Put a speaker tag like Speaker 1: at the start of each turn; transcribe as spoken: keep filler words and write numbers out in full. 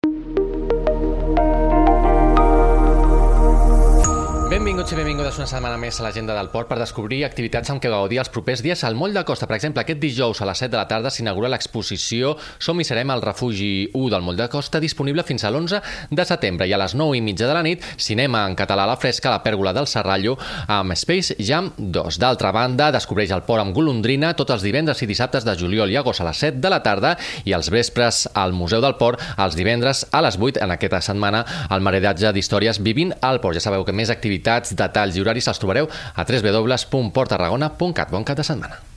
Speaker 1: Benvinguts i benvingudes una setmana més a l'agenda del port per descobrir activitats amb què gaudir els propers dies al Moll de Costa. Per exemple, aquest dijous a les set de la tarda s'inaugura l'exposició Som i serem al refugi u del Moll de Costa, disponible fins a l'onze de setembre. I a les nou i mitja de la nit, cinema en català a la fresca a la pèrgola del Serrallo amb Space Jam dos. D'altra banda, descobreix el port amb Golondrina tots els divendres i dissabtes de juliol i agost a les set de la tarda i els vespres al Museu del Port els divendres a les vuit en aquesta setmana al maridatge d'històries Vivint al Port. Ja sabeu que més activitats, detalls i horaris els trobareu a w w w punt port tarragona punt cat. Bon cap de setmana.